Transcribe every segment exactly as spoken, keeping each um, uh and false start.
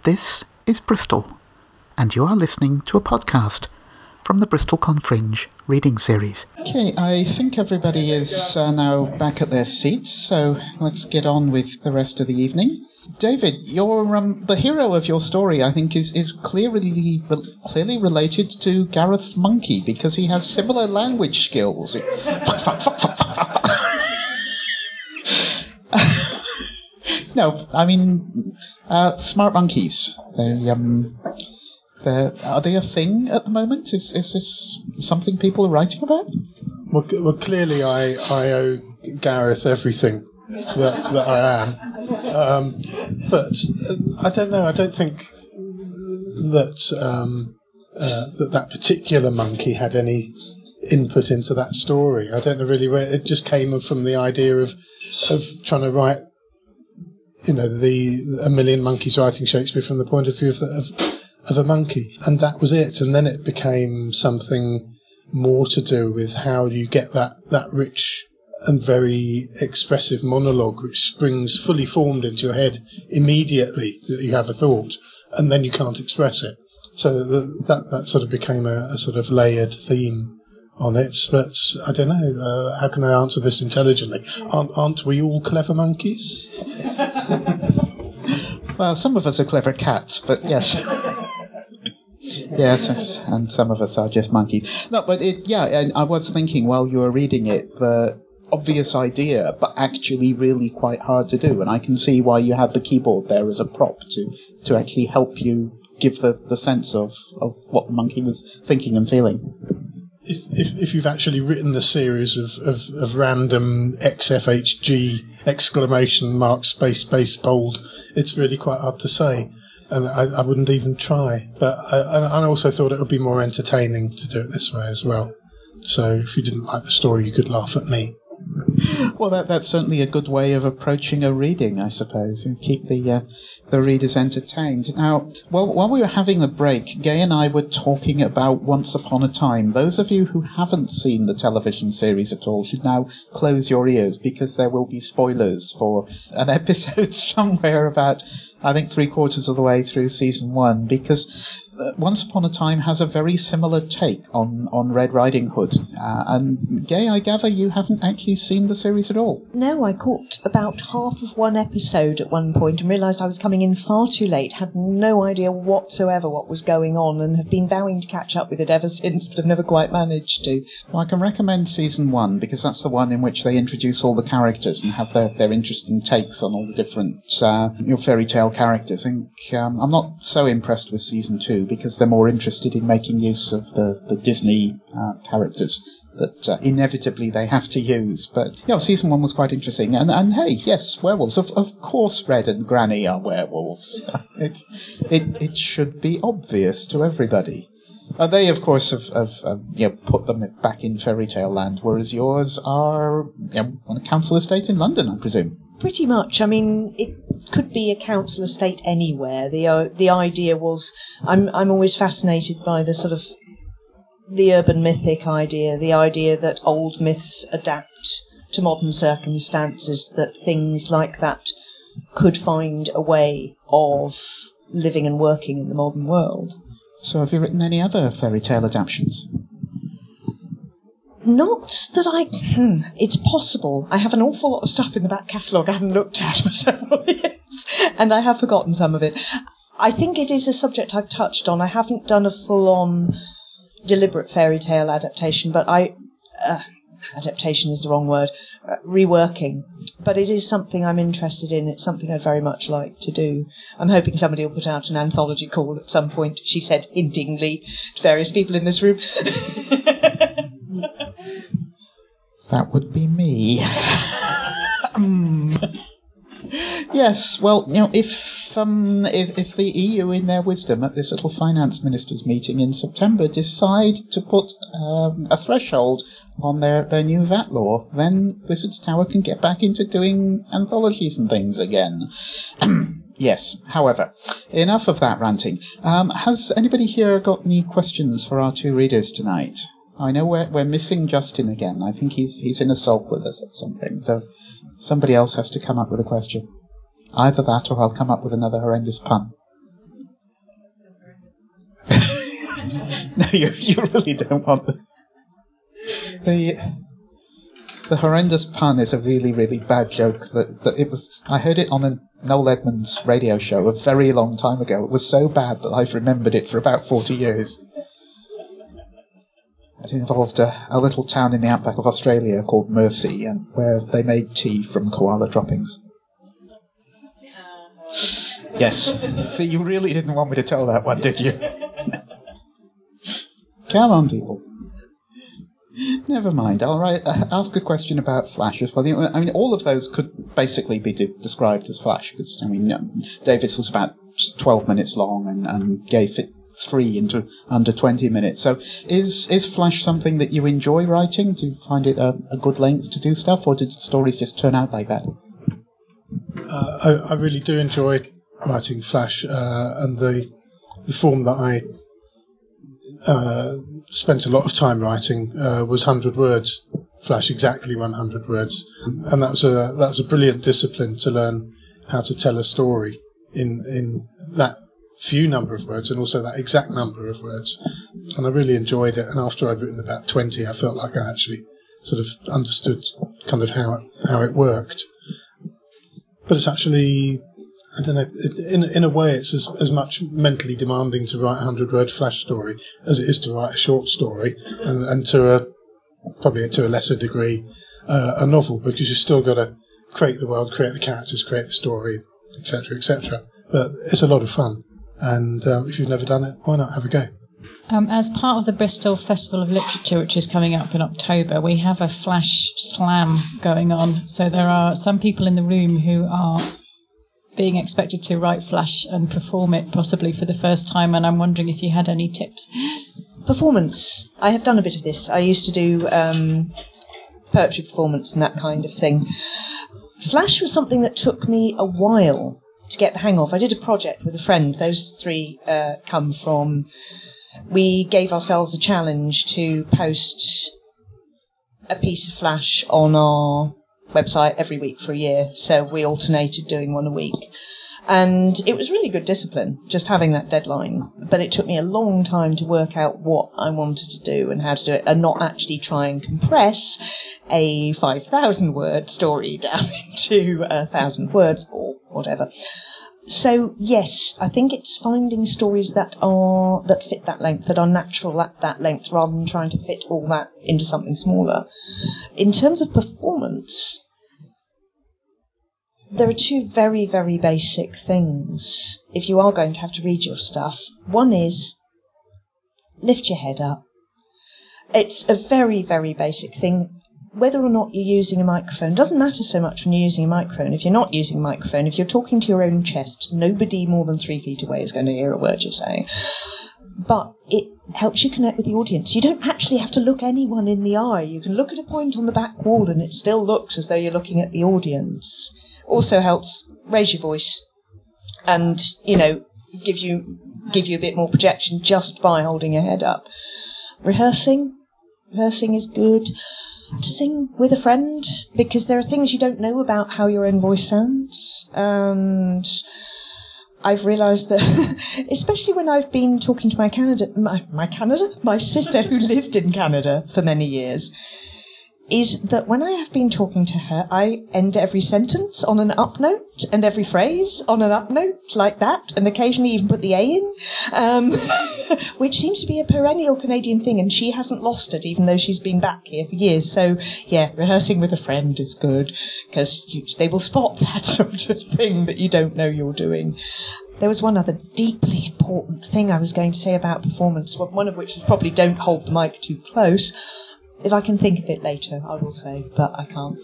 This is Bristol, and you are listening to a podcast from the BristolCon Fringe reading series. Okay, I think everybody is uh, now back at their seats, so let's get on with the rest of the evening. David, you're um, the hero of your story, I think, is, is clearly re- clearly related to Gareth's monkey, because he has similar language skills. Fuck, fuck, fuck, fuck, fuck, fuck. No, I mean, uh, smart monkeys. They, um, they're, are they a thing at the moment? Is is this something people are writing about? Well, well clearly I, I owe Gareth everything that, that I am. Um, but uh, I don't know, I don't think that, um, uh, that that particular monkey had any input into that story. I don't know really where it just came from, the idea of of trying to write, you know, the a million monkeys writing Shakespeare from the point of view of, the, of of a monkey, and that was it. And then it became something more to do with how you get that that rich and very expressive monologue, which springs fully formed into your head immediately that you have a thought, and then you can't express it. So the, that that sort of became a, a sort of layered theme on it. But I don't know, uh, how can I answer this intelligently? Aren't, aren't we all clever monkeys? Well, some of us are clever cats, but yes. Yes, and some of us are just monkeys. No, but it, yeah, and I was thinking while you were reading it, the obvious idea, but actually really quite hard to do, and I can see why you had the keyboard there as a prop to, to actually help you give the, the sense of, of what the monkey was thinking and feeling. If, if if you've actually written a series of, of, of random X F H G exclamation mark space space bold, it's really quite hard to say, and I, I wouldn't even try. But I, I also thought it would be more entertaining to do it this way as well. So if you didn't like the story, you could laugh at me. Well, that that's certainly a good way of approaching a reading, I suppose. You keep the uh, the readers entertained. Now, well, while we were having the break, Gay and I were talking about Once Upon a Time. Those of you who haven't seen the television series at all should now close your ears, because there will be spoilers for an episode somewhere about, I think, three quarters of the way through season one, because Uh, Once Upon a Time has a very similar take on, on Red Riding Hood. Uh, and Gay, I gather you haven't actually seen the series at all. No, I caught about half of one episode at one point and realised I was coming in far too late, had no idea whatsoever what was going on, and have been vowing to catch up with it ever since, but have never quite managed to. Well, I can recommend season one, because that's the one in which they introduce all the characters and have their, their interesting takes on all the different uh, your fairy tale characters. I think um, I'm not so impressed with season two, because they're more interested in making use of the, the Disney uh, characters that uh, inevitably they have to use. But, yeah, season one was quite interesting. And, and hey, yes, werewolves. Of, of course Red and Granny are werewolves. it, it, it should be obvious to everybody. Uh, they, of course, have, have uh, you know, put them back in fairy tale land, whereas yours are, you know, on a council estate in London, I presume. Pretty much. I mean, it could be a council estate anywhere. The uh, the idea was, I'm I'm always fascinated by the sort of the urban mythic idea, the idea that old myths adapt to modern circumstances, that things like that could find a way of living and working in the modern world. So have you written any other fairy tale adaptations? Not that I... Hmm, it's possible. I have an awful lot of stuff in the back catalogue I haven't looked at for several years, and I have forgotten some of it. I think it is a subject I've touched on. I haven't done a full-on deliberate fairy tale adaptation, but I... Uh, adaptation is the wrong word. Uh, reworking. But it is something I'm interested in. It's something I'd very much like to do. I'm hoping somebody will put out an anthology call at some point, she said hintingly to various people in this room. That would be me. um, yes, well, you know, if um, if if the E U, in their wisdom, at this little finance ministers' meeting in September, decide to put um, a threshold on their, their new V A T law, then Wizard's Tower can get back into doing anthologies and things again. Yes, however, enough of that ranting. Um, has anybody here got any questions for our two readers tonight? I know we're we're missing Justin again. I think he's he's in a sulk with us or something. So somebody else has to come up with a question. Either that, or I'll come up with another horrendous pun. No, you, you really don't want the... The, the horrendous pun is a really, really bad joke. That, that it was. I heard it on a Noel Edmonds radio show a very long time ago. It was so bad that I've remembered it for about forty years. It involved a, a little town in the outback of Australia called Mersey, and where they made tea from koala droppings. Yes. See, you really didn't want me to tell that one, did you? Come on, people. Never mind. I'll write, uh, ask a question about Flash as well. I mean, all of those could basically be de- described as Flash, because, I mean, um, David's was about twelve minutes long and, and gave it three into under twenty minutes. So is is Flash something that you enjoy writing? Do you find it a, a good length to do stuff, or did stories just turn out like that? Uh, I, I really do enjoy writing Flash, uh, and the, the form that I uh, spent a lot of time writing uh, was one hundred words. Flash, exactly one hundred words, and that was a that was a brilliant discipline to learn how to tell a story in in that few number of words and also that exact number of words. And I really enjoyed it. And after I'd written about twenty, I felt like I actually sort of understood kind of how it, how it worked. But it's actually, I don't know, in in a way it's as, as much mentally demanding to write a hundred-word Flash story as it is to write a short story, and, and to a, probably to a lesser degree, uh, a novel, because you've still got to create the world, create the characters, create the story, et cetera, et cetera. But it's a lot of fun, and um, if you've never done it, why not have a go? Um, as part of the Bristol Festival of Literature, which is coming up in October, we have a Flash Slam going on. So there are some people in the room who are being expected to write Flash and perform it possibly for the first time, and I'm wondering if you had any tips. Performance. I have done a bit of this. I used to do um, poetry performance and that kind of thing. Flash was something that took me a while to get the hang of. I did a project with a friend. Those three uh, come from... We gave ourselves a challenge to post a piece of Flash on our website every week for a year. So we alternated doing one a week. And it was really good discipline, just having that deadline. But it took me a long time to work out what I wanted to do and how to do it, and not actually try and compress a five thousand word story down into one thousand words or whatever. So, yes, I think it's finding stories that are that fit that length, that are natural at that length, rather than trying to fit all that into something smaller. In terms of performance, there are two very, very basic things if you are going to have to read your stuff. One is lift your head up. It's a very, very basic thing. Whether or not you're using a microphone doesn't matter so much when you're using a microphone. If you're not using a microphone, if you're talking to your own chest, nobody more than three feet away is going to hear a word you're saying. But it helps you connect with the audience. You don't actually have to look anyone in the eye. You can look at a point on the back wall and it still looks as though you're looking at the audience. Also helps raise your voice and, you know, give you give you a bit more projection just by holding your head up. Rehearsing. Rehearsing is good. To sing with a friend, because there are things you don't know about how your own voice sounds, and I've realised that, especially when I've been talking to my Canada, my, my Canada, my sister who lived in Canada for many years, is that when I have been talking to her, I end every sentence on an up note and every phrase on an up note like that, and occasionally even put the A in, um, which seems to be a perennial Canadian thing, and she hasn't lost it, even though she's been back here for years. So, yeah, rehearsing with a friend is good, because they will spot that sort of thing that you don't know you're doing. There was one other deeply important thing I was going to say about performance, one of which was probably don't hold the mic too close. If I can think of it later, I will say, but I can't.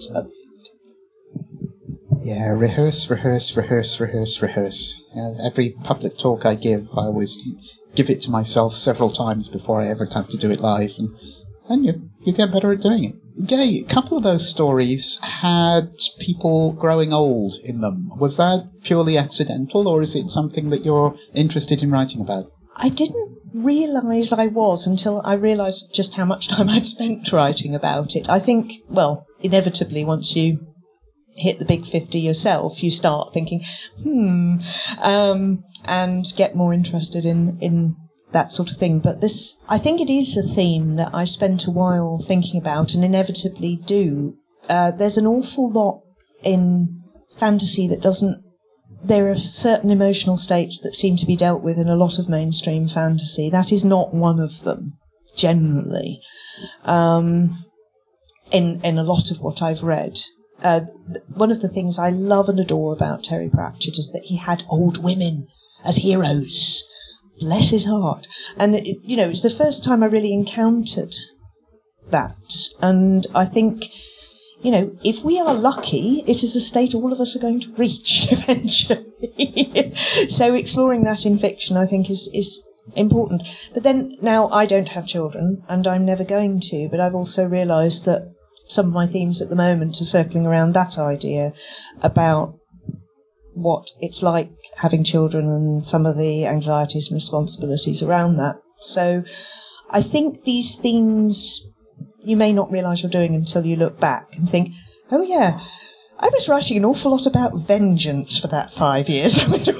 Yeah, rehearse, rehearse, rehearse, rehearse, rehearse. Uh, every public talk I give, I always give it to myself several times before I ever have to do it live, and then you, you get better at doing it. Gay, a couple of those stories had people growing old in them. Was that purely accidental, or is it something that you're interested in writing about? I didn't realise I was until I realised just how much time I'd spent writing about it. I think, well, inevitably once you hit the big fifty yourself, you start thinking, hmm, um, and get more interested in, in that sort of thing. But this, I think it is a theme that I spent a while thinking about and inevitably do. Uh, there's an awful lot in fantasy that doesn't... There are certain emotional states that seem to be dealt with in a lot of mainstream fantasy. That is not one of them, generally. Um, in in a lot of what I've read. Uh, one of the things I love and adore about Terry Pratchett is that he had old women as heroes. Bless his heart. And, it, you know, it's the first time I really encountered that. And I think... You know, if we are lucky, it is a state all of us are going to reach eventually. So exploring that in fiction, I think, is, is important. But then, now, I don't have children, and I'm never going to, but I've also realised that some of my themes at the moment are circling around that idea about what it's like having children and some of the anxieties and responsibilities around that. So I think these themes... you may not realise you're doing until you look back and think, oh yeah, I was writing an awful lot about vengeance for that five years.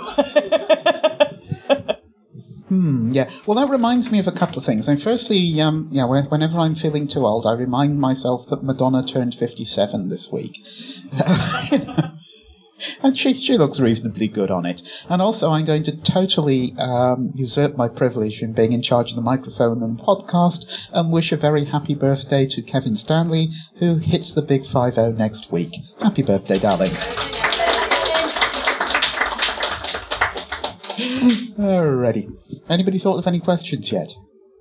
Hmm, yeah. Well, that reminds me of a couple of things. And firstly, um, yeah, whenever I'm feeling too old, I remind myself that Madonna turned fifty-seven this week. And she, she looks reasonably good on it. And also, I'm going to totally um, usurp my privilege in being in charge of the microphone and the podcast and wish a very happy birthday to Kevin Stanley, who hits the big five oh next week. Happy birthday, darling. Alrighty. Anybody thought of any questions yet?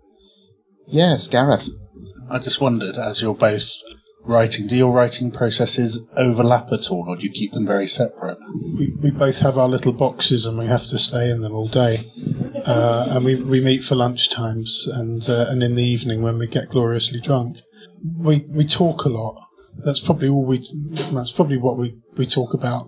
Yes, Gareth. I just wondered, as you're both writing, do your writing processes overlap at all, or do you keep them very separate? We, we both have our little boxes and we have to stay in them all day. Uh, and we, we meet for lunch times and uh, and in the evening when we get gloriously drunk. We we talk a lot. That's probably all we. That's probably what we, we talk about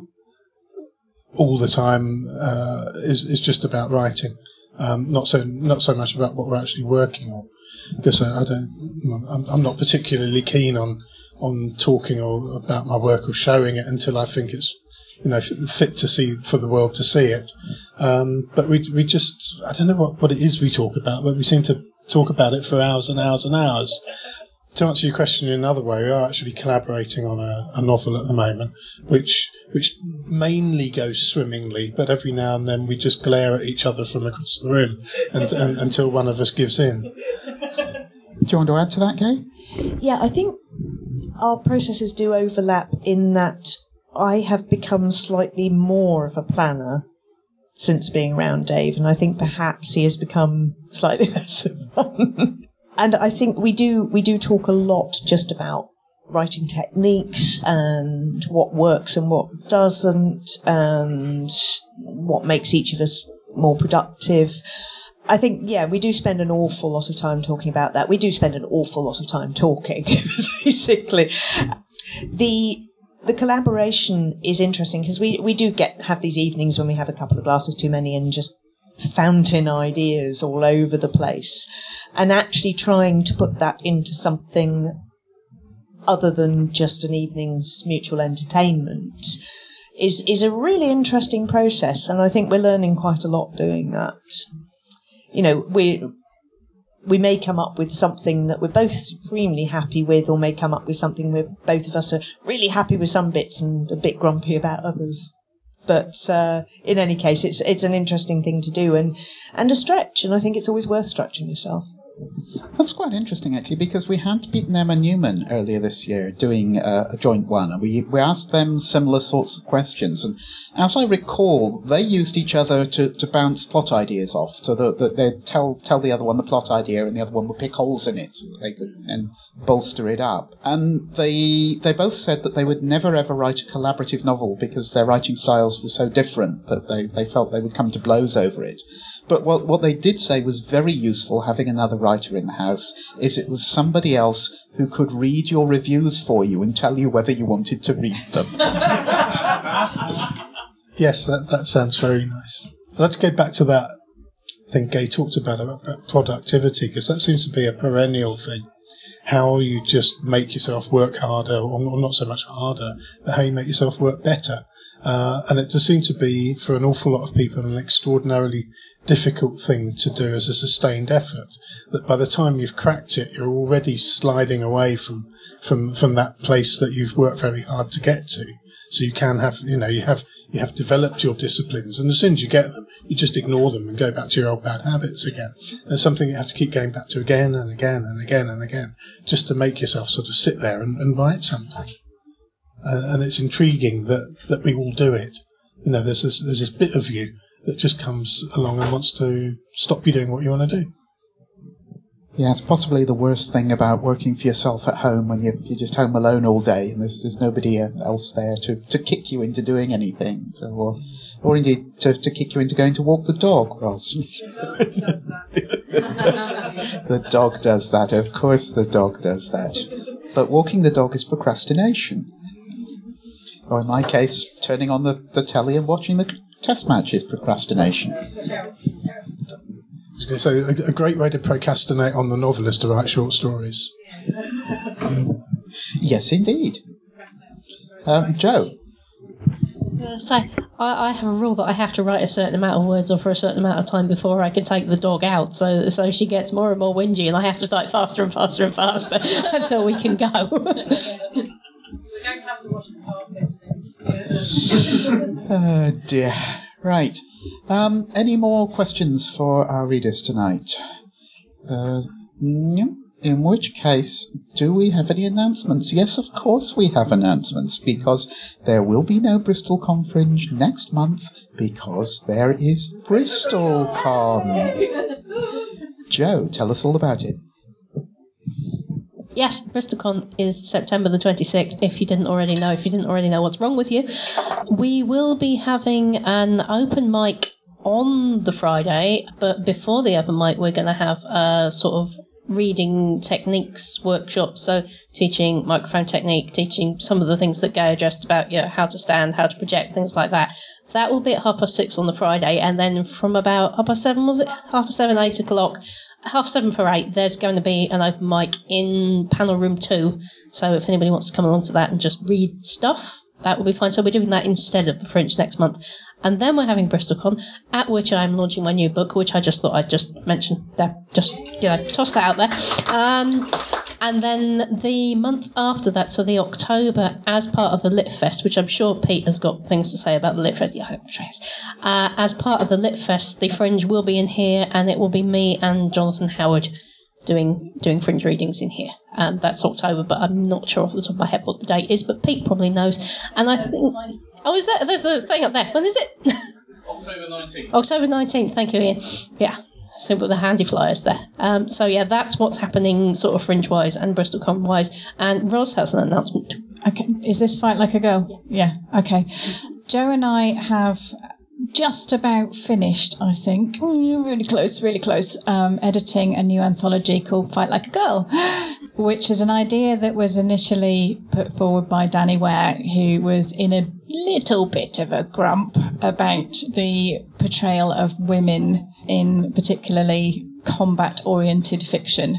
all the time. Uh, is is just about writing. Um, not so not so much about what we're actually working on, because I, I don't. I'm, I'm not particularly keen on. on talking or about my work or showing it until I think it's, you know, fit to see for the world to see it. Um, but we we just, I don't know what, what it is we talk about, but we seem to talk about it for hours and hours and hours. To answer your question in another way, we are actually collaborating on a, a novel at the moment, which which mainly goes swimmingly, but every now and then we just glare at each other from across the room and, and, until one of us gives in. Do you want to add to that, Kay? Yeah, I think our processes do overlap in that I have become slightly more of a planner since being around Dave, and I think perhaps he has become slightly less of one. And I think we do we do talk a lot just about writing techniques and what works and what doesn't, and what makes each of us more productive. I think, yeah, we do spend an awful lot of time talking about that. We do spend an awful lot of time talking, basically. The the collaboration is interesting because we, we do get have these evenings when we have a couple of glasses too many and just fountain ideas all over the place. And actually trying to put that into something other than just an evening's mutual entertainment is is a really interesting process. And I think we're learning quite a lot doing that. You know, we we may come up with something that we're both supremely happy with, or may come up with something where both of us are really happy with some bits and a bit grumpy about others. But uh, in any case, it's it's an interesting thing to do and, and a stretch, and I think it's always worth stretching yourself. That's quite interesting, actually, because we had beaten Emma Newman earlier this year doing uh, a joint one, and we, we asked them similar sorts of questions. And as I recall, they used each other to, to bounce plot ideas off, so that, that they'd tell tell the other one the plot idea, and the other one would pick holes in it, so that they could then bolster it up. And they they both said that they would never ever write a collaborative novel because their writing styles were so different that they, they felt they would come to blows over it. But what what they did say was very useful, having another writer in the house, is it was somebody else who could read your reviews for you and tell you whether you wanted to read them. Yes, that, that sounds very nice. Let's go back to that thing Gay talked about, about productivity, because that seems to be a perennial thing. How you just make yourself work harder, or not so much harder, but how you make yourself work better. Uh, and it does seem to be, for an awful lot of people, an extraordinarily difficult thing to do as a sustained effort, that by the time you've cracked it, you're already sliding away from, from, from that place that you've worked very hard to get to. So you can have, you know, you have, you have developed your disciplines, and as soon as you get them, you just ignore them and go back to your old bad habits again. There's something you have to keep going back to again and again and again and again, just to make yourself sort of sit there and, and write something. Uh, and it's intriguing that, that we all do it. You know, there's this, there's this bit of you that just comes along and wants to stop you doing what you want to do. Yeah, it's possibly the worst thing about working for yourself at home when you're, you're just home alone all day and there's, there's nobody else there to, to kick you into doing anything, so, or or indeed to, to kick you into going to walk the dog. Well, the dog does that, of course the dog does that. But walking the dog is procrastination. Or in my case, turning on the, the telly and watching the test match is procrastination. So a, a great way to procrastinate on the novel is to write short stories. Yes, indeed. Um, Joe? Uh, so I, I have a rule that I have to write a certain amount of words or for a certain amount of time before I can take the dog out. So so she gets more and more whingy, and I have to start faster and faster and faster until we can go. We're going to have to watch the carpet soon. Oh dear. Right. Um, any more questions for our readers tonight? Uh, no. In which case, do we have any announcements? Yes, of course we have announcements, because there will be no BristolCon Fringe next month, because there is BristolCon. Joe, tell us all about it. Yes, BristolCon is September the twenty-sixth, if you didn't already know, if you didn't already know what's wrong with you. We will be having an open mic on the Friday, but before the open mic, we're going to have a sort of reading techniques workshop, so teaching microphone technique, teaching some of the things that Gay addressed about, you know, how to stand, how to project, things like that. That will be at half past six on the Friday, and then from about half past seven, was it? Half past seven, eight o'clock, half seven for eight, there's going to be an open mic in panel room two, so if anybody wants to come along to that and just read stuff, that will be fine. So we're doing that instead of the Fringe next month. And then we're having BristolCon, at which I'm launching my new book, which I just thought I'd just mention there. Just, you know, toss that out there. Um, and then the month after that, so the October, as part of the Lit Fest, which I'm sure Pete has got things to say about the Lit Fest. Yeah, I'm sure he has. Uh, as part of the Lit Fest, the Fringe will be in here, and it will be me and Jonathan Howard doing doing Fringe readings in here. Um, that's October, but I'm not sure off the top of my head what the date is, but Pete probably knows. And I think... Oh, is that? There's the thing up there. When is it? It's October nineteenth. October nineteenth, thank you, Ian. Yeah, so with the handy flyers there. Um, so, yeah, that's what's happening sort of Fringe-wise and BristolCon-wise. And Ros has an announcement. Okay, is this Fight Like a Girl? Yeah, yeah. Okay. Joe and I have just about finished, I think, really close, really close, um, editing a new anthology called Fight Like a Girl, which is an idea that was initially put forward by Danny Ware, who was in a little bit of a grump about the portrayal of women in particularly combat-oriented fiction,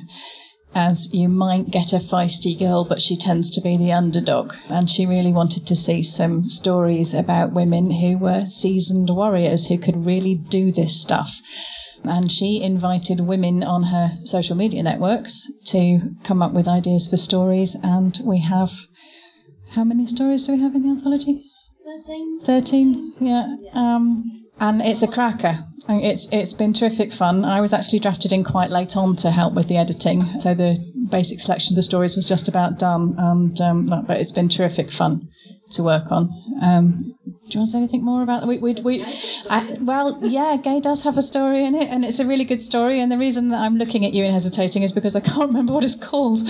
as you might get a feisty girl, but she tends to be the underdog. And she really wanted to see some stories about women who were seasoned warriors who could really do this stuff. And she invited women on her social media networks to come up with ideas for stories. And we have, how many stories do we have in the anthology? Thirteen. Thirteen, yeah. Um, and it's a cracker. And It's it's been terrific fun. I was actually drafted in quite late on to help with the editing, so the basic selection of the stories was just about done. And um, but it's been terrific fun to work on. Um, do you want to say anything more about that? We, we, we, I, well, yeah, Gay does have a story in it, and it's a really good story. And the reason that I'm looking at you and hesitating is because I can't remember what it's called.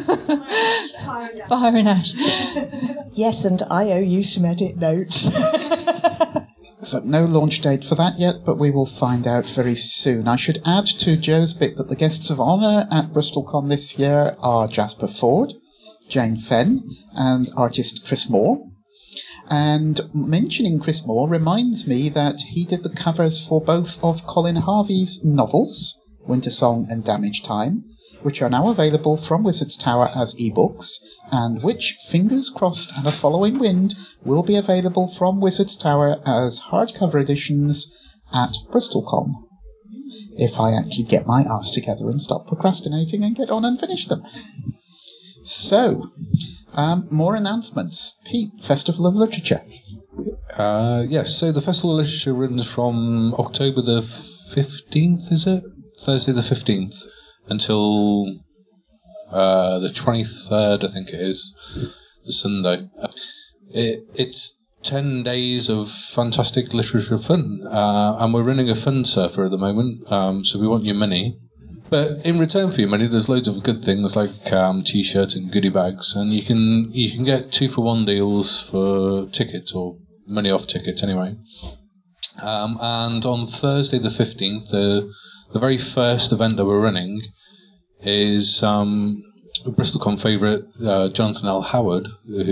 Fire and Ash. Yes, and I owe you some edit notes. So no launch date for that yet, but we will find out very soon. I should add to Joe's bit that the guests of honour at BristolCon this year are Jasper Ford, Jane Fenn, and artist Chris Moore. And mentioning Chris Moore reminds me that he did the covers for both of Colin Harvey's novels, Winter Song and Damage Time, which are now available from Wizard's Tower as ebooks, and which, fingers crossed and a following wind, will be available from Wizard's Tower as hardcover editions at BristolCon. If I actually get my arse together and stop procrastinating and get on and finish them. So, um, more announcements. Pete, Festival of Literature. Uh, yes, so the Festival of Literature runs from October the fifteenth, is it? Thursday the fifteenth, until uh, the twenty-third, I think it is, the Sunday. It, it's ten days of fantastic literature fun, uh, and we're running a fun surfer at the moment, um, so we want your money. But in return for your money, there's loads of good things like um, t-shirts and goodie bags, and you can you can get two for one deals for tickets, or money off tickets anyway. Um, and on Thursday the fifteenth, the the very first event that we're running is um, BristolCon favourite uh, Jonathan L. Howard,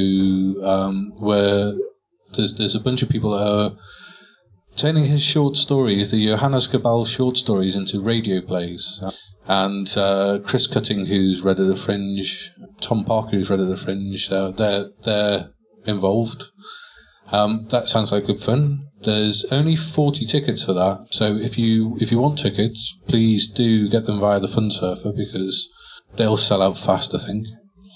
who um, where there's there's a bunch of people that are turning his short stories, the Johannes Cabal short stories, into radio plays. And uh, Chris Cutting, who's read at the Fringe, Tom Parker, who's read at the Fringe, uh, they're they're involved. Um, that sounds like good fun. There's only forty tickets for that, so if you if you want tickets, please do get them via the Fun Surfer, because they'll sell out fast, I think.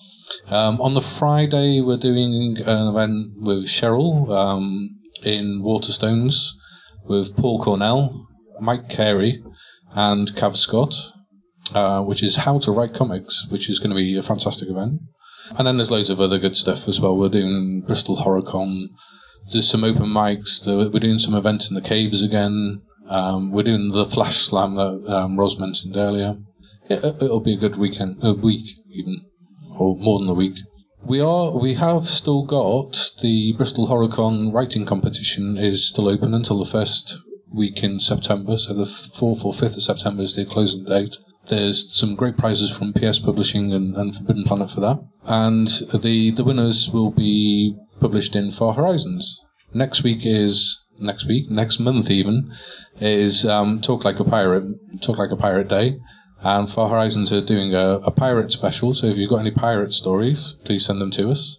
Um, on the Friday, we're doing an event with Cheryl um, in Waterstones with Paul Cornell, Mike Carey, and Cav Scott, uh, which is How to Write Comics, which is going to be a fantastic event. And then there's loads of other good stuff as well. We're doing Bristol HorrorCon. There's some open mics. We're doing some events in the caves again. Um, we're doing the Flash Slam that um, Ros mentioned earlier. It, it'll be a good weekend, a week even, or more than a week. We are. We have still got the Bristol HorrorCon writing competition is still open until the first week in September. So the fourth or fifth of September is the closing date. There's some great prizes from P S Publishing and, and Forbidden Planet for that. And the, the winners will be published in Far Horizons. Next week is, next week, next month even, is um, Talk Like a Pirate, Talk Like a Pirate Day. And Far Horizons are doing a, a pirate special, so if you've got any pirate stories, please send them to us.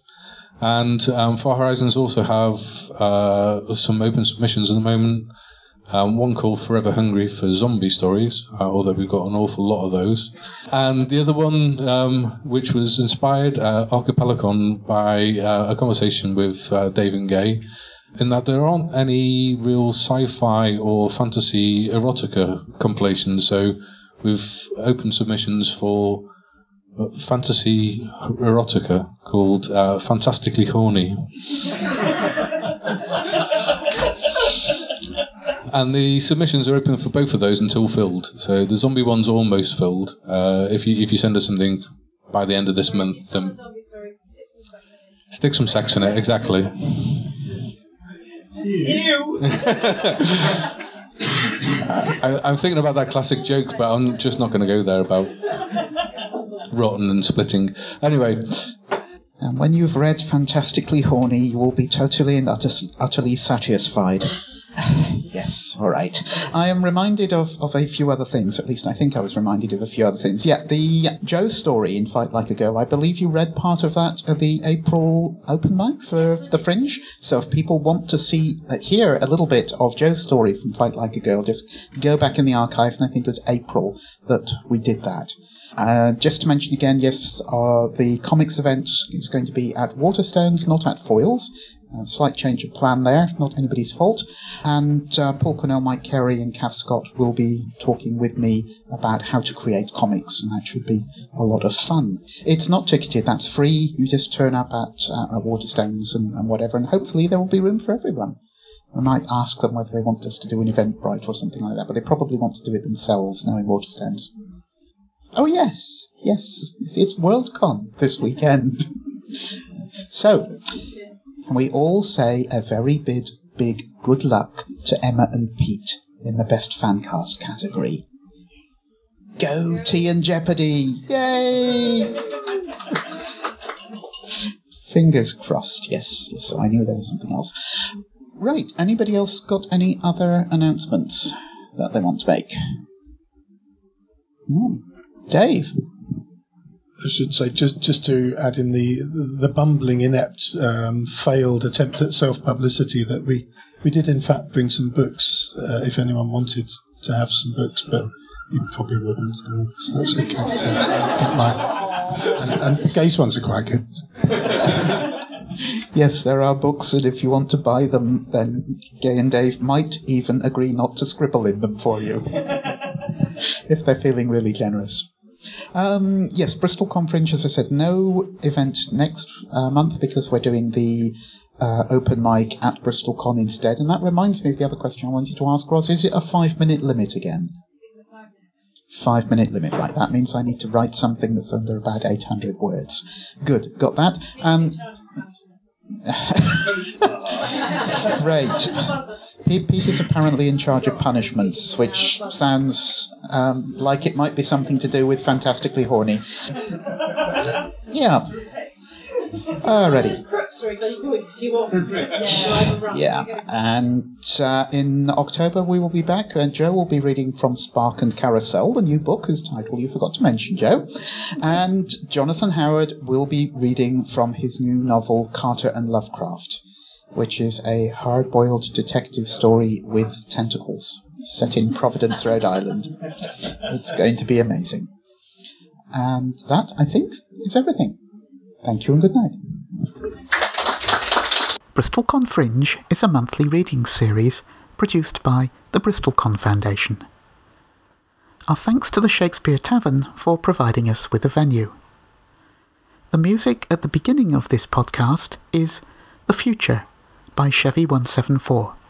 And um, Far Horizons also have uh, some open submissions at the moment. Um, one called Forever Hungry for zombie stories, uh, although we've got an awful lot of those. And the other one, um, which was inspired, uh, Archipelagon, by uh, a conversation with uh, Dave and Gay, in that there aren't any real sci-fi or fantasy erotica compilations, so we've opened submissions for uh, fantasy erotica called uh, Fantastically Horny. And the submissions are open for both of those until filled. So the zombie one's almost filled. Uh, if you if you send us something by the end of this month, then Zombie stories, stick some sex in it. stick some sex in it. Exactly. Ew. I, I'm thinking about that classic joke, but I'm just not going to go there about rotten and splitting. Anyway. And when you've read Fantastically Horny, you will be totally and utter, utterly satisfied. Yes, all right. I am reminded of, of a few other things. At least I think I was reminded of a few other things. Yeah, the Joe story in Fight Like a Girl. I believe you read part of that at the April open mic for the Fringe. So if people want to see, uh, hear a little bit of Joe's story from Fight Like a Girl, just go back in the archives, and I think it was April that we did that. Uh, just to mention again, yes, uh, the comics event is going to be at Waterstones, not at Foyles. A slight change of plan there, not anybody's fault. And uh, Paul Cornell, Mike Carey, and Cav Scott will be talking with me about how to create comics, and that should be a lot of fun. It's not ticketed, that's free. You just turn up at, uh, at Waterstones and, and whatever, and hopefully there will be room for everyone. I might ask them whether they want us to do an Eventbrite or something like that, but they probably want to do it themselves, knowing Waterstones. Oh yes, yes, it's Worldcon this weekend. So, can we all say a very big, big good luck to Emma and Pete in the Best Fancast category? Go Tea and Jeopardy! Yay! Fingers crossed, yes, yes, so I knew there was something else. Right, anybody else got any other announcements that they want to make? Hmm. Dave? I should say, just just to add in the the bumbling, inept, um, failed attempt at self-publicity that we, we did in fact bring some books, uh, if anyone wanted to have some books, but you probably wouldn't, um, so that's okay. So get mine. And, and Gay's ones are quite good. Yes, there are books, and if you want to buy them, then Gay and Dave might even agree not to scribble in them for you, if they're feeling really generous. Um, yes, Bristol Con Fringe, as I said, no event next uh, month because we're doing the uh, open mic at Bristol Con instead, and that reminds me of the other question I wanted to ask, Roz. Is it a five-minute limit again? Five-minute limit, right. That means I need to write something that's under about eight hundred words. Good, got that. Um, Great. Pete, Peter's apparently in charge of punishments, which sounds um, like it might be something to do with Fantastically Horny. Yeah. Alrighty. Yeah, and uh, in October we will be back, and Joe will be reading from Spark and Carousel, the new book whose title you forgot to mention, Joe. And Jonathan Howard will be reading from his new novel Carter and Lovecraft, which is a hard-boiled detective story with tentacles, set in Providence, Rhode Island. It's going to be amazing. And that, I think, is everything. Thank you and good night. Bristol Con Fringe is a monthly reading series produced by the Bristol Con Foundation. Our thanks to the Shakespeare Tavern for providing us with a venue. The music at the beginning of this podcast is The Future by Chevy one seven four.